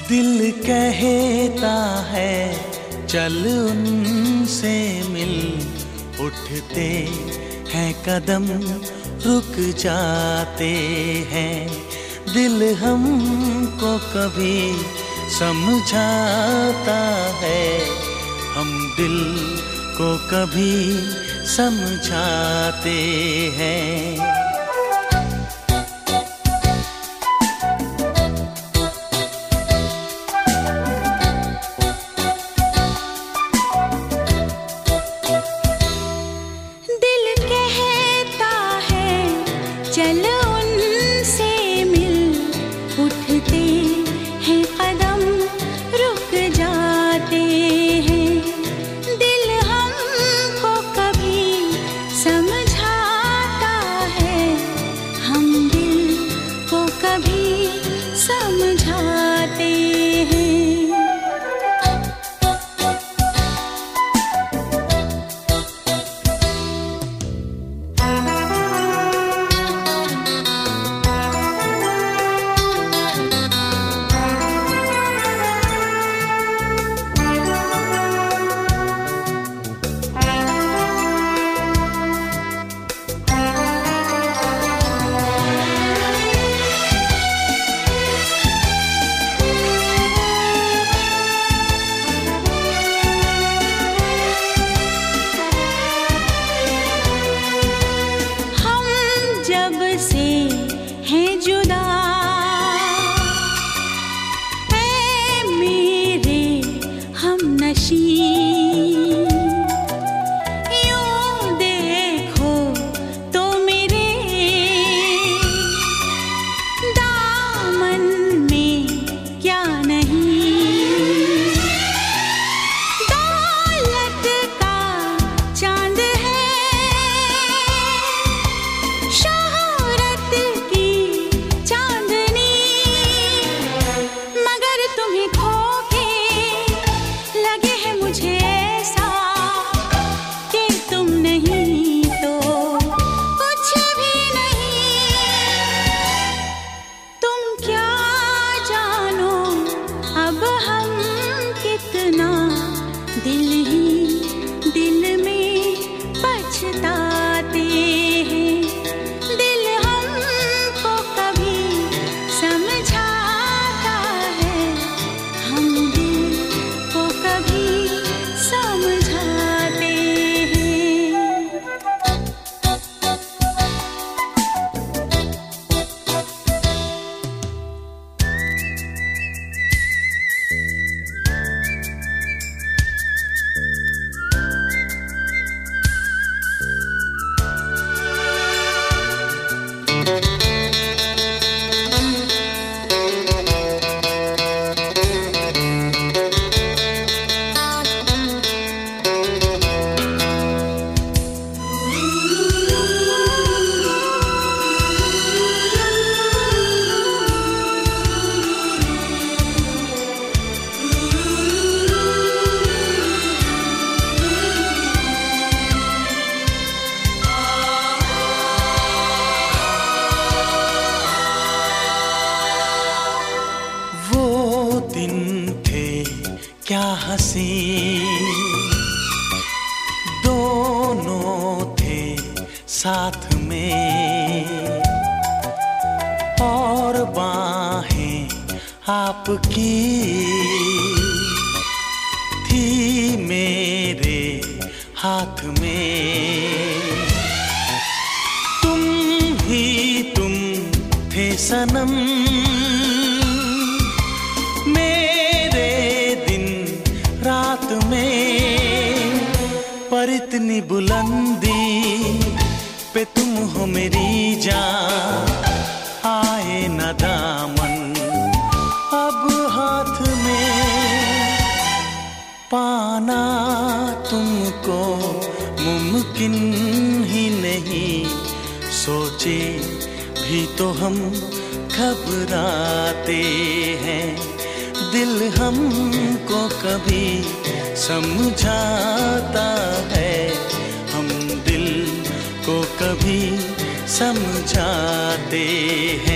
दिल कहता है चल उनसे मिल, उठते हैं कदम रुक जाते हैं। दिल हमको कभी समझाता है, हम दिल को कभी समझाते हैं। चल उनसे मिल, उठते हैं कदम रुक जाते हैं। दिल हमको कभी समझाता है, हम दिल को कभी समझाते हैं। जब से हैं जुदा ऐ मेरे हमनशी, यूं देखो तो मेरे दामन में क्या नहीं। दौलत का चांद है, शोहरत की चांदनी, मगर तुम्हें खो के लगे है मुझे ऐसा कि तुम नहीं तो कुछ भी नहीं। तुम क्या जानो अब हम कितना दिल ही दिल में पछताते हैं। दिल हमको कभी समझाता है, हम दिल को कभी समझाते हैं। दिन थे क्या हंसी, दोनों थे साथ में, और बाहें आपकी थी मेरे हाथ में। तुम ही तुम थे सनम, मेरे दिन रात में, पर इतनी बुलंदी पे तुम हो मेरी जान, आए न दामन अब हाथ में। पाना तुमको मुमकिन ही नहीं, सोचे भी तो हम घबराते हैं। दिल हमको कभी समझाता है, हम दिल को कभी समझाते हैं।